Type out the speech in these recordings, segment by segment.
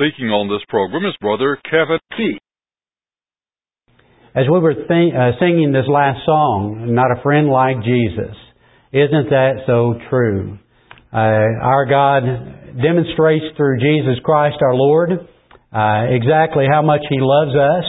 speaking on this program is Brother Kevin P. As we were singing this last song, Not a Friend Like Jesus, isn't that so true? Our God demonstrates through Jesus Christ our Lord exactly how much He loves us.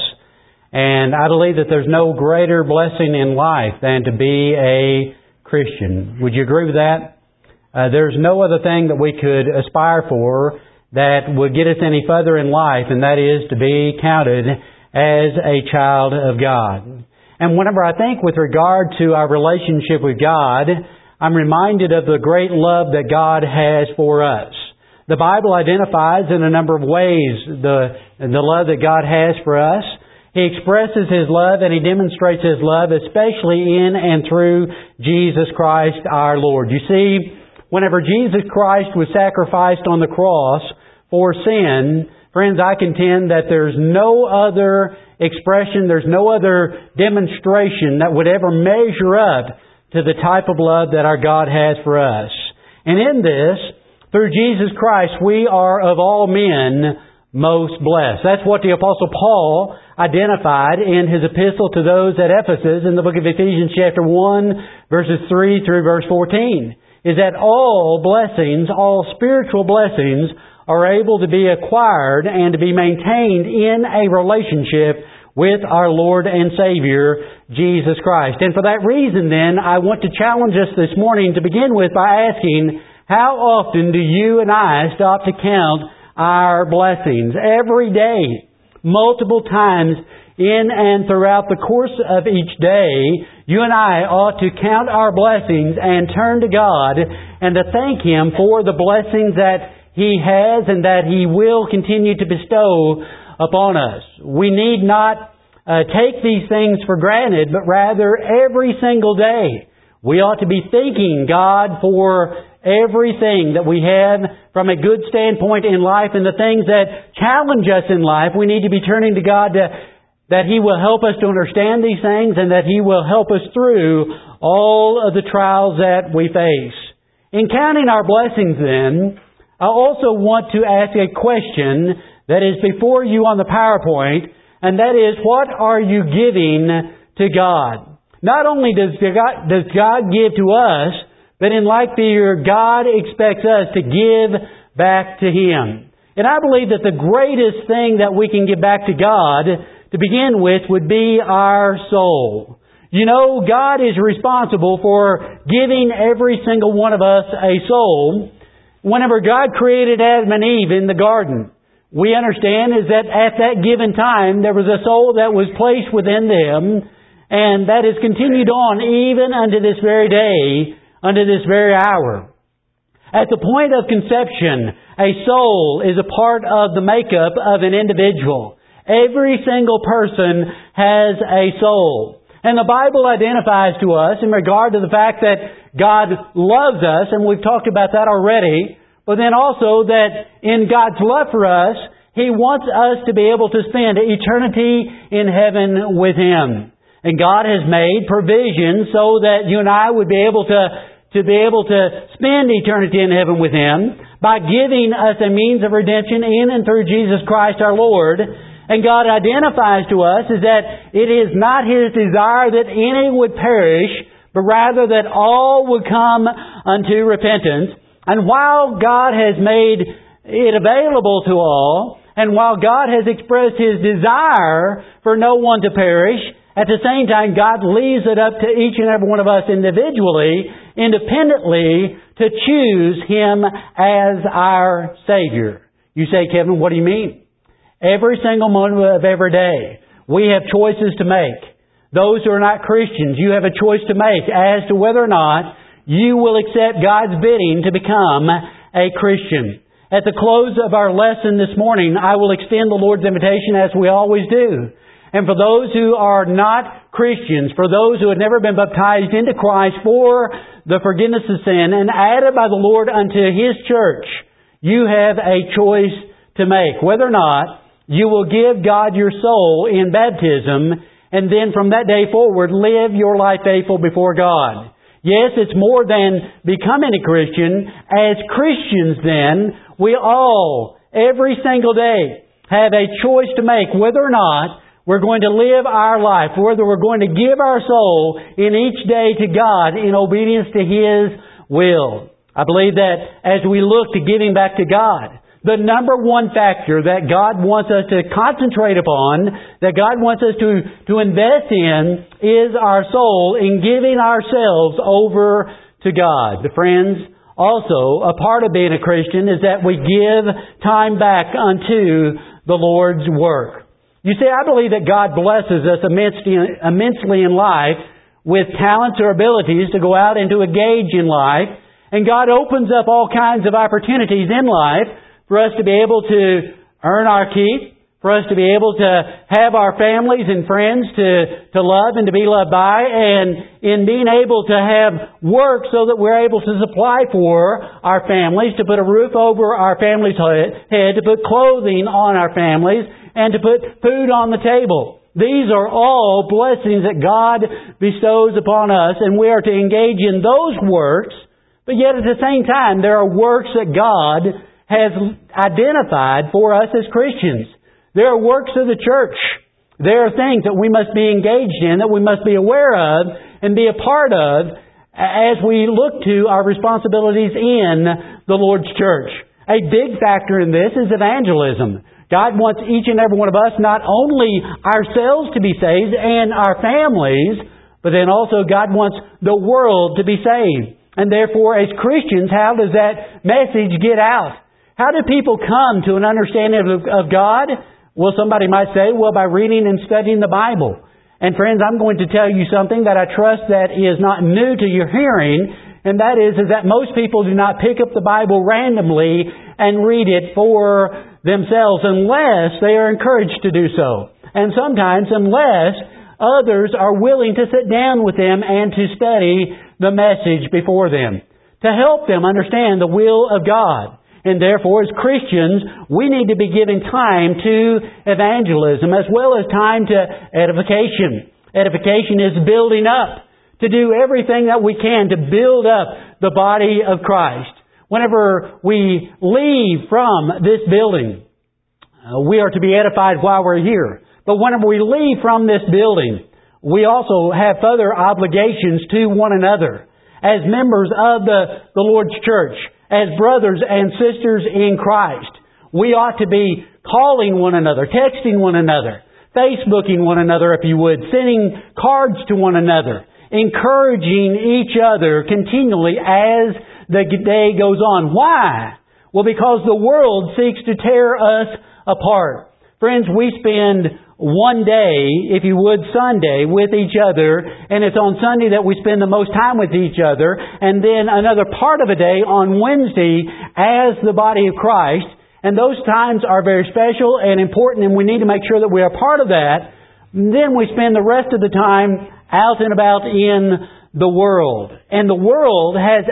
And I believe that there's no greater blessing in life than to be a Christian. Would you agree with that? There's no other thing that we could aspire for that would get us any further in life, and that is to be counted as a child of God. And whenever I think with regard to our relationship with God, I'm reminded of the great love that God has for us. The Bible identifies in a number of ways the love that God has for us. He expresses His love and He demonstrates His love, especially in and through Jesus Christ our Lord. You see, whenever Jesus Christ was sacrificed on the cross for sin, friends, I contend that there's no other expression, there's no other demonstration that would ever measure up to the type of love that our God has for us. And in this, through Jesus Christ, we are of all men most blessed. That's what the Apostle Paul identified in his epistle to those at Ephesus in the book of Ephesians chapter 1, verses 3 through verse 14, is that all blessings, all spiritual blessings, are able to be acquired and to be maintained in a relationship with our Lord and Savior, Jesus Christ. And for that reason then, I want to challenge us this morning to begin with by asking, how often do you and I stop to count our blessings? Every day, multiple times in and throughout the course of each day, you and I ought to count our blessings and turn to God and to thank Him for the blessings that He has and that He will continue to bestow upon us. We need not take these things for granted, but rather every single day we ought to be thanking God for everything that we have from a good standpoint in life, and the things that challenge us in life. We need to be turning to God that He will help us to understand these things and that He will help us through all of the trials that we face. In counting our blessings then, I also want to ask a question that is before you on the PowerPoint, and that is, what are you giving to God? Not only does God give to us, but in like figure, God expects us to give back to Him. And I believe that the greatest thing that we can give back to God to begin with would be our soul. You know, God is responsible for giving every single one of us a soul. Whenever God created Adam and Eve in the garden, we understand is that at that given time, there was a soul that was placed within them, and that has continued on even unto this very day, unto this very hour. At the point of conception, a soul is a part of the makeup of an individual. Every single person has a soul. And the Bible identifies to us in regard to the fact that God loves us, and we've talked about that already, but then also that in God's love for us, He wants us to be able to spend eternity in heaven with Him. And God has made provision so that you and I would be able to spend eternity in heaven with Him by giving us a means of redemption in and through Jesus Christ our Lord. And God identifies to us is that it is not His desire that any would perish, but rather that all would come unto repentance. And while God has made it available to all, and while God has expressed His desire for no one to perish, at the same time God leaves it up to each and every one of us individually, independently, to choose Him as our Savior. You say, Kevin, what do you mean? Every single moment of every day, we have choices to make. Those who are not Christians, you have a choice to make as to whether or not you will accept God's bidding to become a Christian. At the close of our lesson this morning, I will extend the Lord's invitation as we always do. And for those who are not Christians, for those who have never been baptized into Christ for the forgiveness of sin and added by the Lord unto His church, you have a choice to make. Whether or not you will give God your soul in baptism, and then from that day forward, live your life faithful before God. Yes, it's more than becoming a Christian. As Christians then, we all every single day, have a choice to make whether or not we're going to live our life, whether we're going to give our soul in each day to God in obedience to His will. I believe that as we look to giving back to God, the number one factor that God wants us to concentrate upon, that God wants us to invest in, is our soul in giving ourselves over to God. Friends, also, a part of being a Christian is that we give time back unto the Lord's work. You see, I believe that God blesses us immensely in life with talents or abilities to go out and to engage in life. And God opens up all kinds of opportunities in life for us to be able to earn our keep, for us to be able to have our families and friends to love and to be loved by, and in being able to have work so that we're able to supply for our families, to put a roof over our family's head, to put clothing on our families, and to put food on the table. These are all blessings that God bestows upon us, and we are to engage in those works, but yet at the same time, there are works that God has identified for us as Christians. There are works of the church. There are things that we must be engaged in, that we must be aware of and be a part of as we look to our responsibilities in the Lord's church. A big factor in this is evangelism. God wants each and every one of us, not only ourselves to be saved and our families, but then also God wants the world to be saved. And therefore, as Christians, how does that message get out? How do people come to an understanding of God? Well, somebody might say, well, by reading and studying the Bible. And friends, I'm going to tell you something that I trust that is not new to your hearing, and that is that most people do not pick up the Bible randomly and read it for themselves unless they are encouraged to do so. And sometimes unless others are willing to sit down with them and to study the message before them, to help them understand the will of God. And therefore, as Christians, we need to be giving time to evangelism as well as time to edification. Edification is building up, to do everything that we can to build up the body of Christ. Whenever we leave from this building, we are to be edified while we're here. But whenever we leave from this building, we also have further obligations to one another as members of the Lord's church. As brothers and sisters in Christ, we ought to be calling one another, texting one another, Facebooking one another if you would, sending cards to one another, encouraging each other continually as the day goes on. Why? Well, because the world seeks to tear us apart. Friends, we spend one day, if you would, Sunday, with each other, and it's on Sunday that we spend the most time with each other, and then another part of a day on Wednesday as the body of Christ, and those times are very special and important, and we need to make sure that we are part of that. And then we spend the rest of the time out and about in the world, and the world has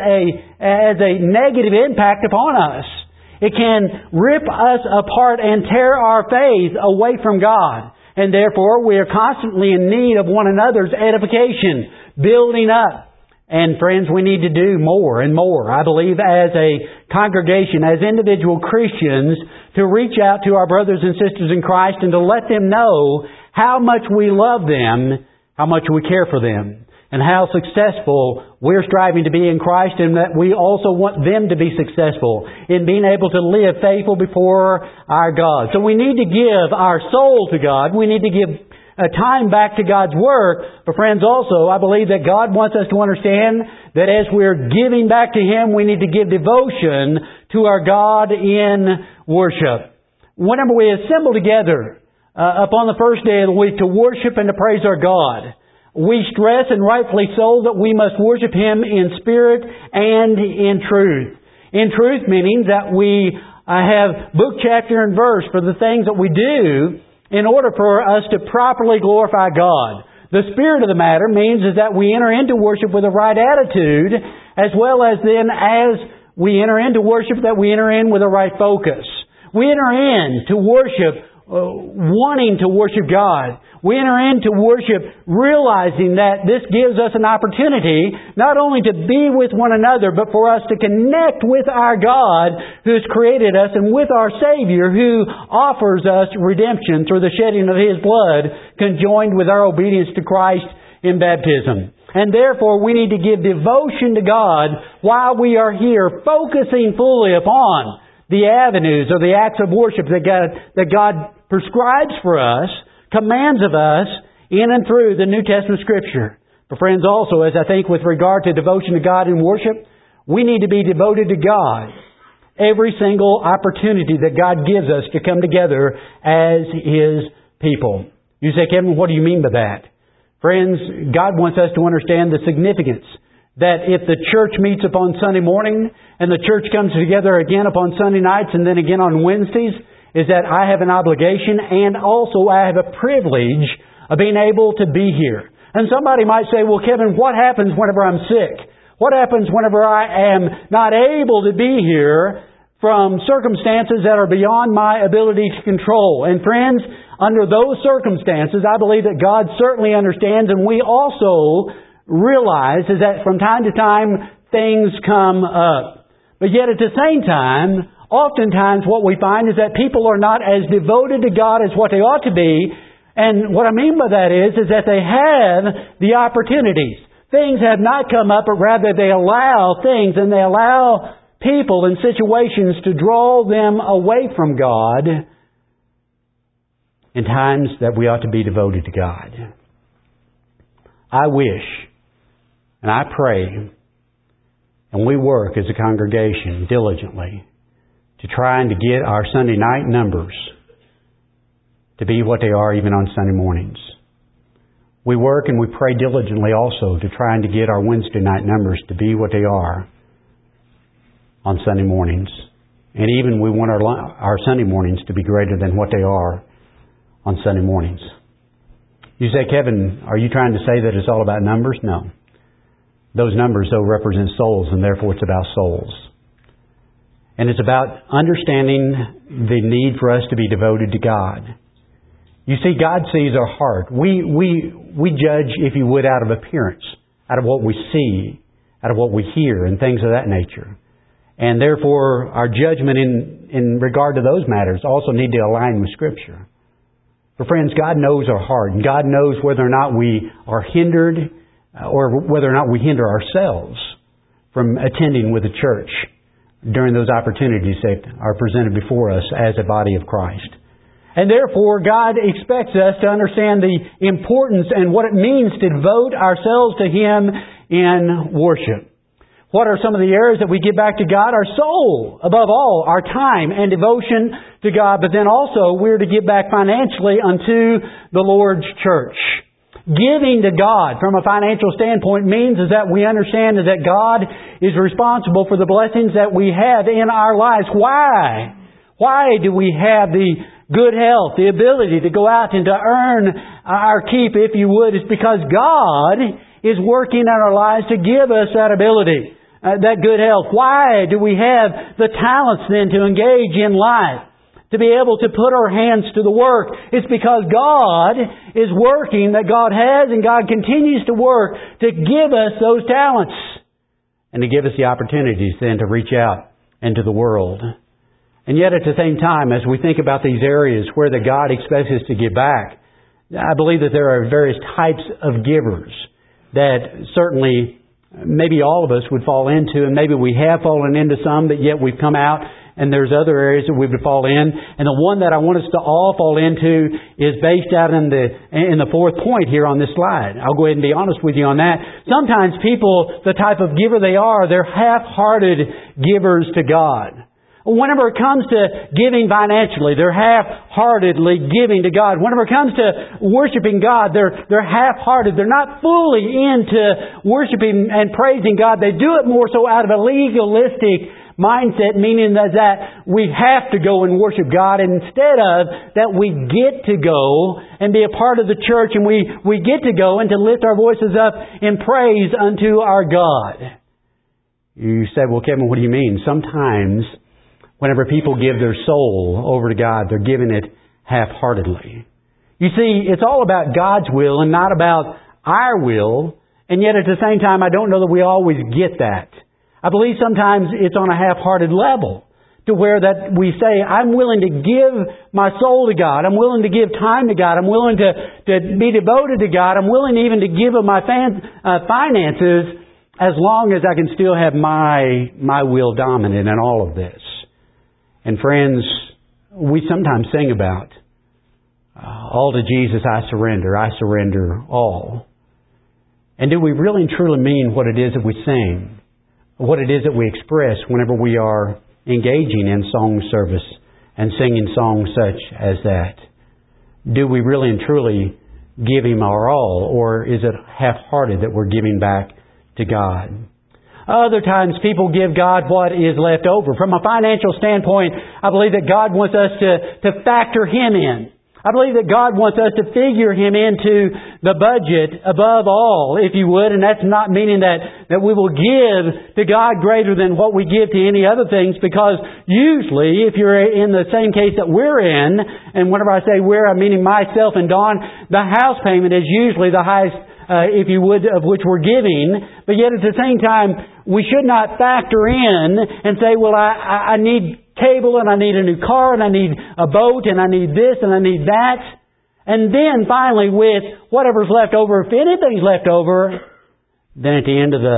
a negative impact upon us. It can rip us apart and tear our faith away from God. And therefore, we are constantly in need of one another's edification, building up. And friends, we need to do more and more, I believe, as a congregation, as individual Christians, to reach out to our brothers and sisters in Christ and to let them know how much we love them, how much we care for them, and how successful we're striving to be in Christ, and that we also want them to be successful in being able to live faithful before our God. So we need to give our soul to God. We need to give time back to God's work. But friends, also, I believe that God wants us to understand that as we're giving back to Him, we need to give devotion to our God in worship. Whenever we assemble together upon the first day of the week to worship and to praise our God, we stress, and rightfully so, that we must worship Him in spirit and in truth. In truth meaning that we have book, chapter, and verse for the things that we do in order for us to properly glorify God. The spirit of the matter means is that we enter into worship with the right attitude, as well as then as we enter into worship that we enter in with the right focus. We enter in to worship wanting to worship God. We enter into worship realizing that this gives us an opportunity not only to be with one another, but for us to connect with our God who has created us and with our Savior who offers us redemption through the shedding of His blood, conjoined with our obedience to Christ in baptism. And therefore we need to give devotion to God while we are here, focusing fully upon the avenues or the acts of worship that God prescribes for us, commands of us, in and through the New Testament Scripture. But friends, also, as I think with regard to devotion to God in worship, we need to be devoted to God every single opportunity that God gives us to come together as His people. You say, Kevin, what do you mean by that? Friends, God wants us to understand the significance that if the church meets upon Sunday morning and the church comes together again upon Sunday nights and then again on Wednesdays, is that I have an obligation and also I have a privilege of being able to be here. And somebody might say, well, Kevin, what happens whenever I'm sick? What happens whenever I am not able to be here from circumstances that are beyond my ability to control? And friends, under those circumstances, I believe that God certainly understands, and we also realize is that from time to time things come up. But yet at the same time, oftentimes what we find is that people are not as devoted to God as what they ought to be. And what I mean by that is that they have the opportunities. Things have not come up, but rather they allow things and they allow people and situations to draw them away from God in times that we ought to be devoted to God. I wish and I pray, and we work as a congregation diligently to trying to get our Sunday night numbers to be what they are even on Sunday mornings. We work and we pray diligently also to trying to get our Wednesday night numbers to be what they are on Sunday mornings. And even we want our Sunday mornings to be greater than what they are on Sunday mornings. You say, Kevin, are you trying to say that it's all about numbers? No. Those numbers, though, represent souls, and therefore it's about souls. And it's about understanding the need for us to be devoted to God. You see, God sees our heart. We judge, if you would, out of appearance, out of what we see, out of what we hear, and things of that nature. And therefore, our judgment in regard to those matters also need to align with Scripture. For friends, God knows our heart, and God knows whether or not we are hindered or whether or not we hinder ourselves from attending with the church during those opportunities that are presented before us as a body of Christ. And therefore, God expects us to understand the importance and what it means to devote ourselves to Him in worship. What are some of the areas that we give back to God? Our soul, above all, our time and devotion to God. But then also, we're to give back financially unto the Lord's church. Giving to God from a financial standpoint means is that we understand is that God is responsible for the blessings that we have in our lives. Why? Why do we have the good health, the ability to go out and to earn our keep, if you would? It's because God is working in our lives to give us that ability, that good health. Why do we have the talents then to engage in life? To be able to put our hands to the work. It's because God is working, that God has and God continues to work to give us those talents. And to give us the opportunities then to reach out into the world. And yet at the same time, as we think about these areas where that God expects us to give back, I believe that there are various types of givers that certainly maybe all of us would fall into, and maybe we have fallen into some, but yet we've come out. And there's other areas that we would fall in. And the one that I want us to all fall into is based out in the fourth point here on this slide. I'll go ahead and be honest with you on that. Sometimes people, the type of giver they are, they're half-hearted givers to God. Whenever it comes to giving financially, they're half-heartedly giving to God. Whenever it comes to worshiping God, they're half-hearted. They're not fully into worshiping and praising God. They do it more so out of a legalistic mindset, meaning that we have to go and worship God instead of that we get to go and be a part of the church, and we get to go and to lift our voices up in praise unto our God. You said, well, Kevin, what do you mean? Sometimes whenever people give their soul over to God, they're giving it half-heartedly. You see, it's all about God's will and not about our will, and yet at the same time, I don't know that we always get that. I believe sometimes it's on a half-hearted level, to where that we say, I'm willing to give my soul to God. I'm willing to give time to God. I'm willing to be devoted to God. I'm willing even to give of my finances as long as I can still have my will dominant in all of this. And friends, we sometimes sing about, all to Jesus I surrender all. And do we really and truly mean what it is that we sing? What it is that we express whenever we are engaging in song service and singing songs such as that? Do we really and truly give Him our all, or is it half-hearted that we're giving back to God? Other times people give God what is left over. From a financial standpoint, I believe that God wants us to factor Him in. I believe that God wants us to figure Him into the budget above all, if you would, and that's not meaning that we will give to God greater than what we give to any other things, because usually, if you're in the same case that we're in, and whenever I say we're, I'm meaning myself and Dawn, the house payment is usually the highest, if you would, of which we're giving, but yet at the same time, we should not factor in and say, well, I need cable, and I need a new car, and I need a boat, and I need this, and I need that. And then finally, with whatever's left over, if anything's left over, then at the end of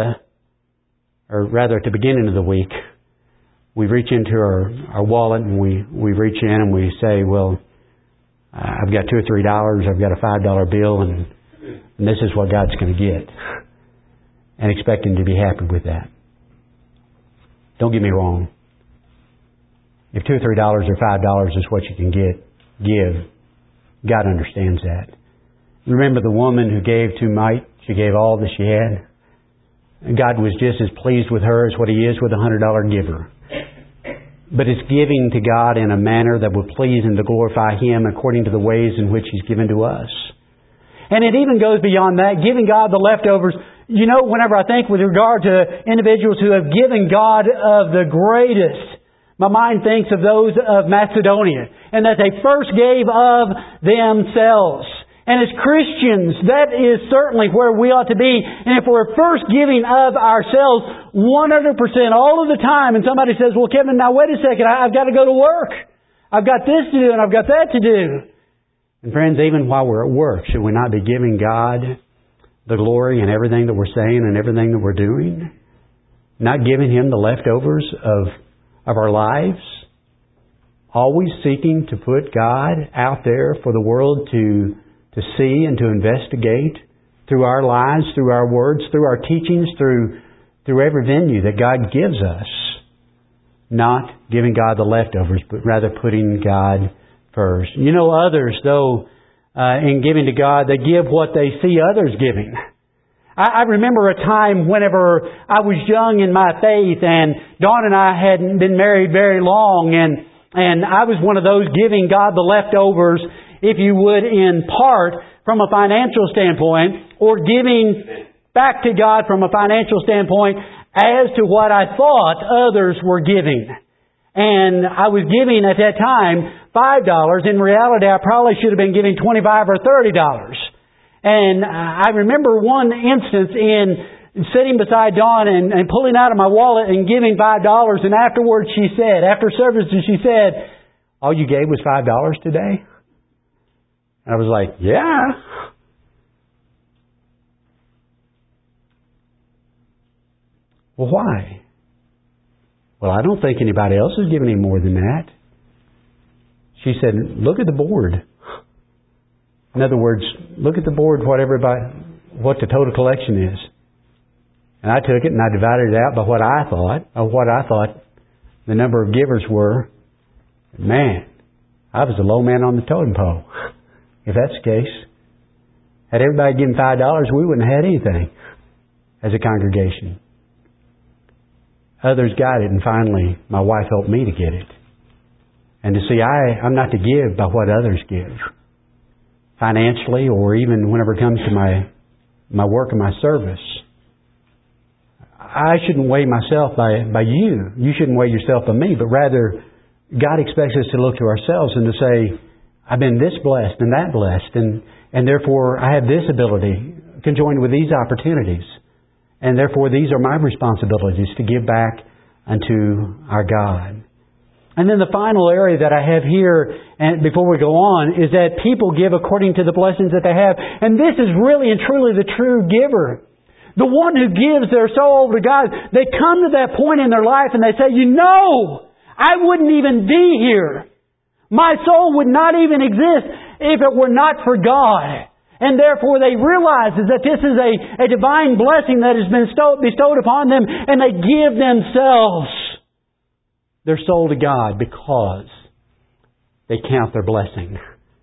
or rather at the beginning of the week, we reach into our wallet and we reach in and we say, well, I've got $2 or $3, I've got a $5 bill, and this is what God's going to get. And expect Him to be happy with that. Don't get me wrong. If $2 or $3 or $5 is what you can give, God understands that. Remember the woman who gave 2 mite? She gave all that she had. And God was just as pleased with her as what He is with a $100 giver. But it's giving to God in a manner that would please and to glorify Him according to the ways in which He's given to us. And it even goes beyond that, giving God the leftovers. You know, whenever I think with regard to individuals who have given God of the greatest, my mind thinks of those of Macedonia, and that they first gave of themselves. And as Christians, that is certainly where we ought to be. And if we're first giving of ourselves 100% all of the time, and somebody says, well, Kevin, now wait a second, I've got to go to work. I've got this to do and I've got that to do. And friends, even while we're at work, should we not be giving God the glory in everything that we're saying and everything that we're doing? Not giving Him the leftovers of our lives? Always seeking to put God out there for the world to see and to investigate through our lives, through our words, through our teachings, through every venue that God gives us. Not giving God the leftovers, but rather putting God first. You know, others, though, in giving to God, they give what they see others giving. I remember a time whenever I was young in my faith, and Dawn and I hadn't been married very long, and I was one of those giving God the leftovers, if you would, in part from a financial standpoint, or giving back to God from a financial standpoint as to what I thought others were giving. And I was giving at that time $5. In reality, I probably should have been giving $25 or $30. And I remember one instance in sitting beside Dawn and pulling out of my wallet and giving $5. And afterwards she said, after service, she said, all you gave was $5 today? And I was like, yeah. Well, why? Well, I don't think anybody else is giving any more than that. She said, look at the board. In other words, look at the board, what the total collection is. And I took it and I divided it out by what I thought the number of givers were. Man, I was the low man on the totem pole. If that's the case, had everybody given $5, we wouldn't have had anything as a congregation. Others got it, and finally my wife helped me to get it. And to see, I'm not to give by what others give. Financially, or even whenever it comes to my work and my service. I shouldn't weigh myself by you. You shouldn't weigh yourself by me, but rather God expects us to look to ourselves and to say, I've been this blessed and that blessed, and therefore I have this ability conjoined with these opportunities. And therefore these are my responsibilities to give back unto our God. And then the final area that I have here, and before we go on, is that people give according to the blessings that they have. And this is really and truly the true giver. The one who gives their soul over to God. They come to that point in their life and they say, I wouldn't even be here. My soul would not even exist if it were not for God. And therefore they realize that this is a divine blessing that has been bestowed upon them, and they give themselves, their soul to God, because they count their blessing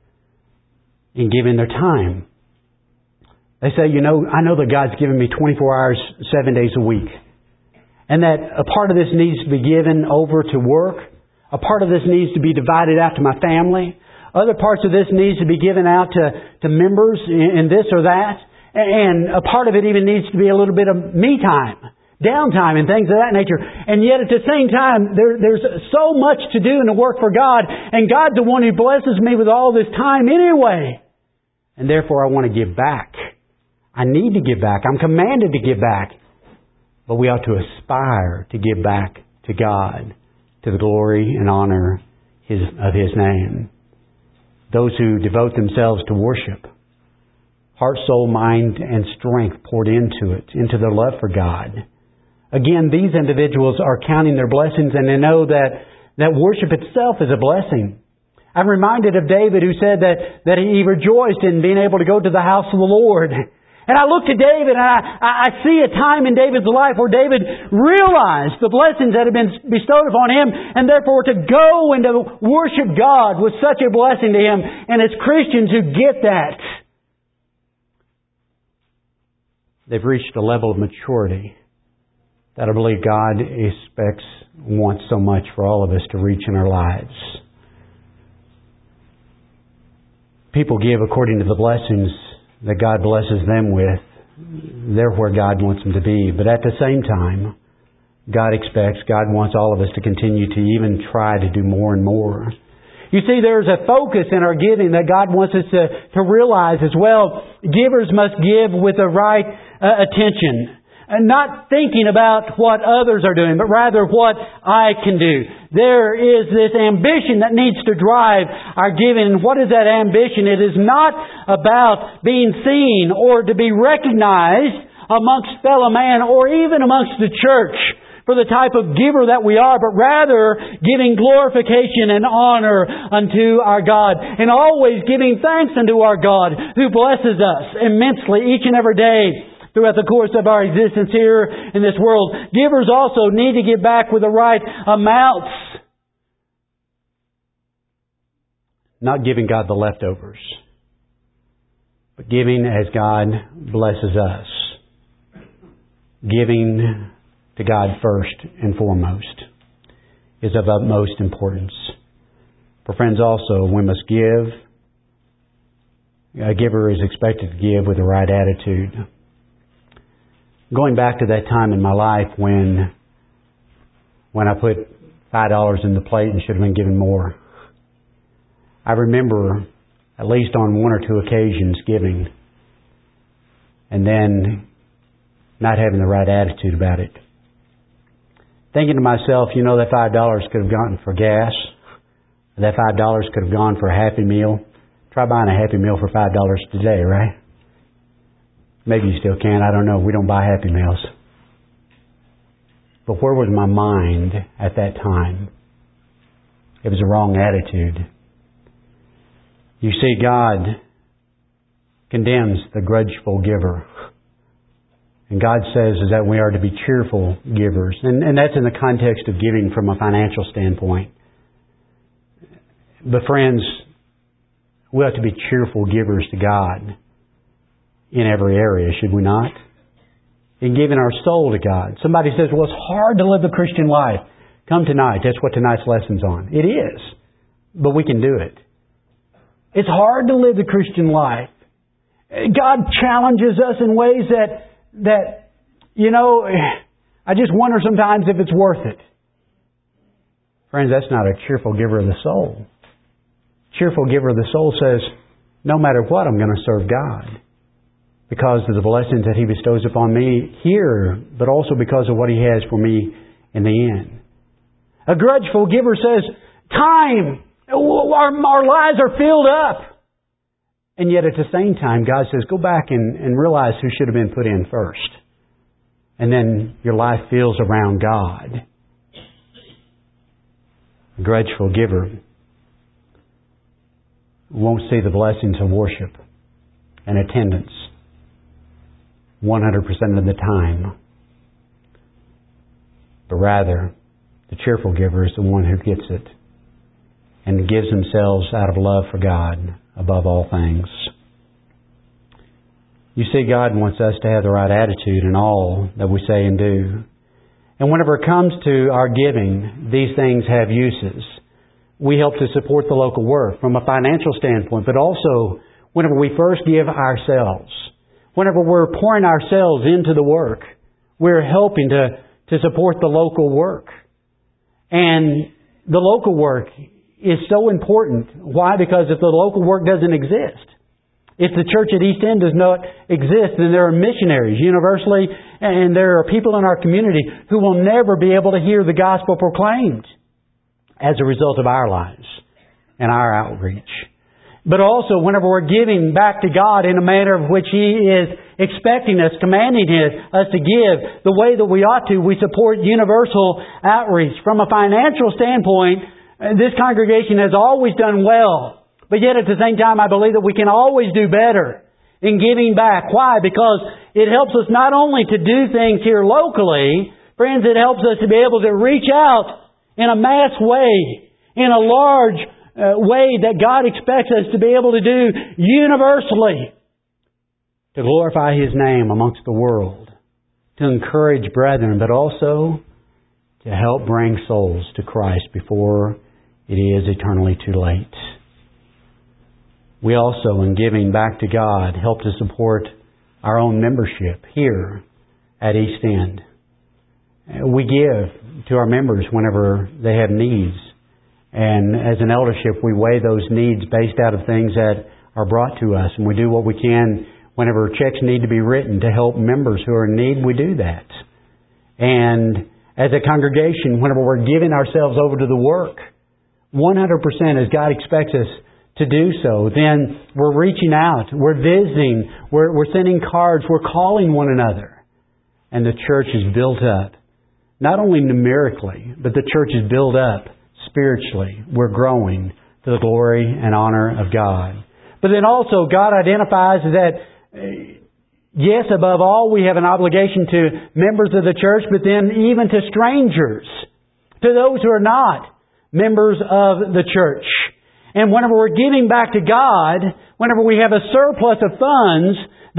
in giving their time. They say, I know that God's given me 24 hours, 7 days a week. And that a part of this needs to be given over to work. A part of this needs to be divided out to my family. Other parts of this needs to be given out to members in this or that. And a part of it even needs to be a little bit of me time, downtime and things of that nature. And yet at the same time, there's so much to do in the work for God. And God's the one who blesses me with all this time anyway. And therefore I want to give back. I need to give back. I'm commanded to give back. But we ought to aspire to give back to God, to the glory and honor of His name. Those who devote themselves to worship, heart, soul, mind, and strength poured into it, into their love for God. Again, these individuals are counting their blessings, and they know that worship itself is a blessing. I'm reminded of David, who said that he rejoiced in being able to go to the house of the Lord. And I look to David, and I see a time in David's life where David realized the blessings that had been bestowed upon him, and therefore to go and to worship God was such a blessing to him. And as Christians who get that, they've reached a level of maturity that I believe God wants so much for all of us to reach in our lives. People give according to the blessings that God blesses them with. They're where God wants them to be. But at the same time, God wants all of us to continue to even try to do more and more. You see, there's a focus in our giving that God wants us to realize as well. Givers must give with the right attention. And not thinking about what others are doing, but rather what I can do. There is this ambition that needs to drive our giving. And what is that ambition? It is not about being seen or to be recognized amongst fellow man or even amongst the church for the type of giver that we are, but rather giving glorification and honor unto our God, and always giving thanks unto our God who blesses us immensely each and every day throughout the course of our existence here in this world. Givers also need to give back with the right amounts. Not giving God the leftovers, but giving as God blesses us. Giving to God first and foremost is of utmost importance. For friends also, we must give. A giver is expected to give with the right attitude. Going back to that time in my life when I put $5 in the plate and should have been given more. I remember, at least on one or two occasions, giving and then not having the right attitude about it. Thinking to myself, that $5 could have gone for gas. That $5 could have gone for a Happy Meal. Try buying a Happy Meal for $5 today, right? Maybe you still can. I don't know. We don't buy Happy Meals. But where was my mind at that time? It was a wrong attitude. You see, God condemns the grudgeful giver. And God says is that we are to be cheerful givers. And that's in the context of giving from a financial standpoint. But friends, we have to be cheerful givers to God in every area, should we not? In giving our soul to God. Somebody says, well, it's hard to live the Christian life. Come tonight. That's what tonight's lesson's on. It is. But we can do it. It's hard to live the Christian life. God challenges us in ways that I just wonder sometimes if it's worth it. Friends, that's not a cheerful giver of the soul. Cheerful giver of the soul says, no matter what, I'm going to serve God because of the blessings that He bestows upon me here, but also because of what He has for me in the end. A grudgeful giver says, time! Our lives are filled up! And yet at the same time, God says, go back and realize who should have been put in first. And then your life feels around God. A grudgeful giver won't see the blessings of worship and attendance 100% of the time. But rather, the cheerful giver is the one who gets it and gives themselves out of love for God above all things. You see, God wants us to have the right attitude in all that we say and do. And whenever it comes to our giving, these things have uses. We help to support the local work from a financial standpoint, but also whenever we first give ourselves, whenever we're pouring ourselves into the work, we're helping to support the local work. And the local work is so important. Why? Because if the local work doesn't exist, if the church at East End does not exist, then there are missionaries universally, and there are people in our community who will never be able to hear the gospel proclaimed as a result of our lives and our outreach. But also, whenever we're giving back to God in a manner of which He is expecting us, commanding us to give the way that we ought to, we support universal outreach. From a financial standpoint, this congregation has always done well. But yet at the same time, I believe that we can always do better in giving back. Why? Because it helps us not only to do things here locally, friends, it helps us to be able to reach out in a mass way, in a large way that God expects us to be able to do universally, to glorify His name amongst the world, to encourage brethren, but also to help bring souls to Christ before it is eternally too late. We also, in giving back to God, help to support our own membership here at East End. We give to our members whenever they have needs. And as an eldership, we weigh those needs based out of things that are brought to us. And we do what we can whenever checks need to be written to help members who are in need. We do that. And as a congregation, whenever we're giving ourselves over to the work, 100% as God expects us to do so, then we're reaching out, we're visiting, we're sending cards, we're calling one another. And the church is built up. Not only numerically, but the church is built up spiritually. We're growing to the glory and honor of God. But then also God identifies that, yes, above all, we have an obligation to members of the church, but then even to strangers, to those who are not members of the church. And whenever we're giving back to God, whenever we have a surplus of funds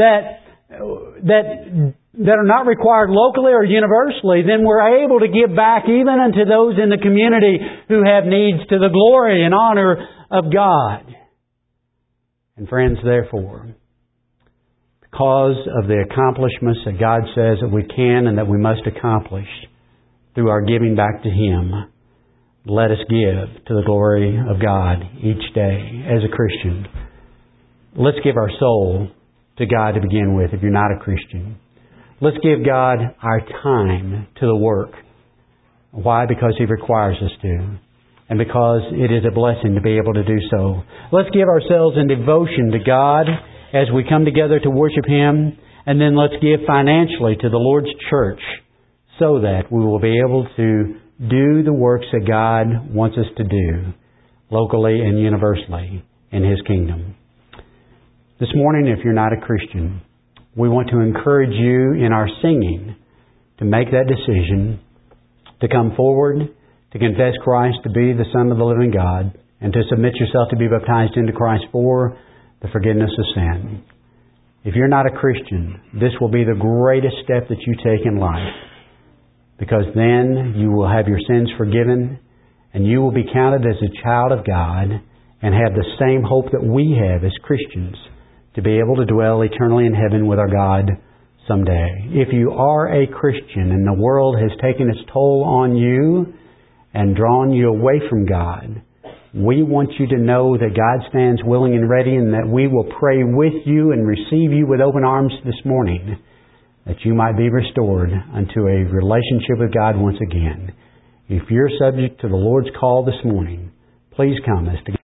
that are not required locally or universally, then we're able to give back even unto those in the community who have needs, to the glory and honor of God. And friends, therefore, because of the accomplishments that God says that we can and that we must accomplish through our giving back to Him, let us give to the glory of God each day as a Christian. Let's give our soul to God to begin with if you're not a Christian. Let's give God our time to the work. Why? Because He requires us to. And because it is a blessing to be able to do so. Let's give ourselves in devotion to God as we come together to worship Him. And then let's give financially to the Lord's church so that we will be able to do the works that God wants us to do locally and universally in His kingdom. This morning, if you're not a Christian, we want to encourage you in our singing to make that decision, to come forward, to confess Christ to be the Son of the living God, and to submit yourself to be baptized into Christ for the forgiveness of sin. If you're not a Christian, this will be the greatest step that you take in life, because then you will have your sins forgiven and you will be counted as a child of God and have the same hope that we have as Christians to be able to dwell eternally in heaven with our God someday. If you are a Christian and the world has taken its toll on you and drawn you away from God, We want you to know that God stands willing and ready, and that we will pray with you and receive you with open arms this morning, that you might be restored unto a relationship with God once again. If you're subject to the Lord's call this morning, please come as together.